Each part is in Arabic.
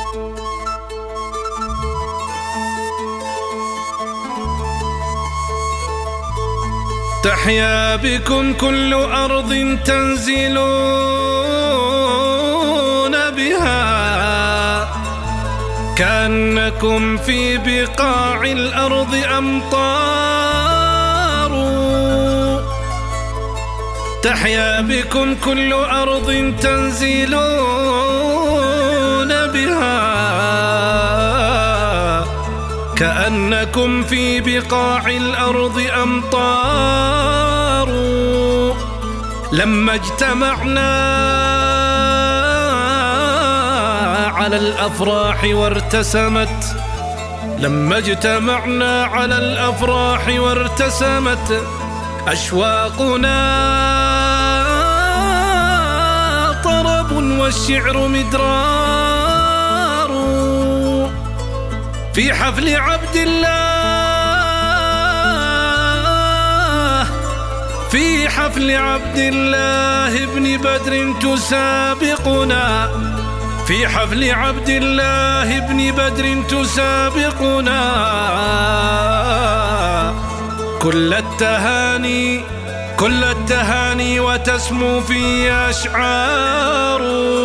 تحيا بكم كل أرض تنزلون بها، كأنكم في بقاع الأرض أمطار. تحيا بكم كل أرض تنزلون بها، كأنكم في بقاع الأرض أمطار. لما اجتمعنا على الأفراح وارتسمت، لما اجتمعنا على الأفراح وارتسمت أشواقنا طرب والشعر مدرار. في حفل عبد الله، في حفل عبد الله ابن بدر تسابقنا، في حفل عبد الله ابن بدر تسابقنا. كل التهاني كل التهاني وتسمو في أشعار.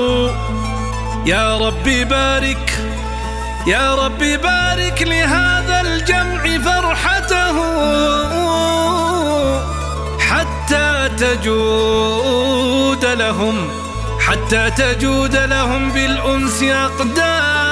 يا رب بارك، يا رب بارك لهذا الجمع فرحته، حتى تجود لهم، حتى تجود لهم بالأنس أقدار.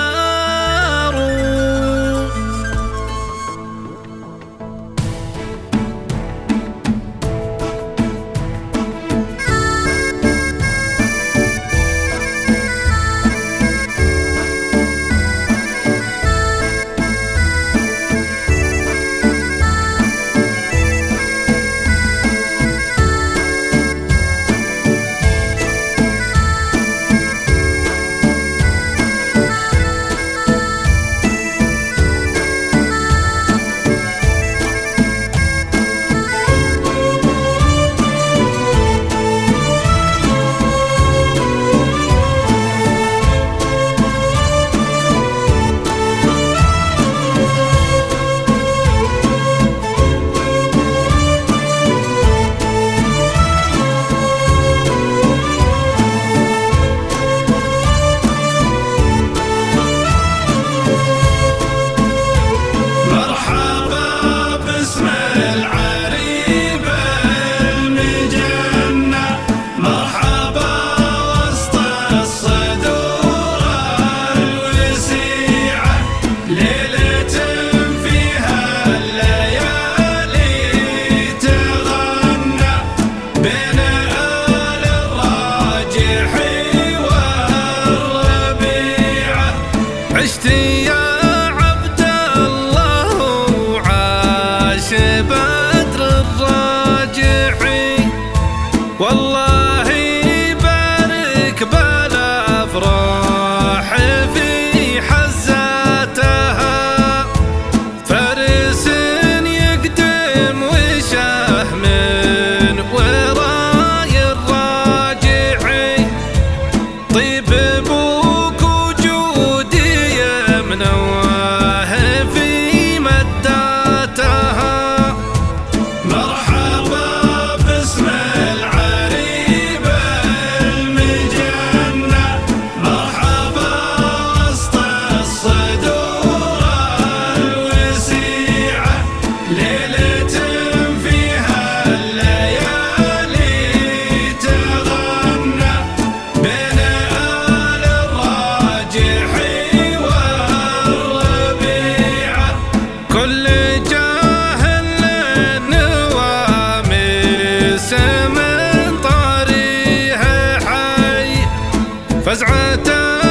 عشت يا عبد الله وعاش بدر الراجحي، والله بارك بالأفراح في حزتها. فارس يقدم وشه من وراي الراجحي، طيب منواه في مداتها. مرحبا باسم العريبة المجنة، مرحبا وسط الصدور الوسيعة، ليلة فيها الليالي تغنى بين آل الراجحي. كل جاهل نواميس من طريها حي، فزعة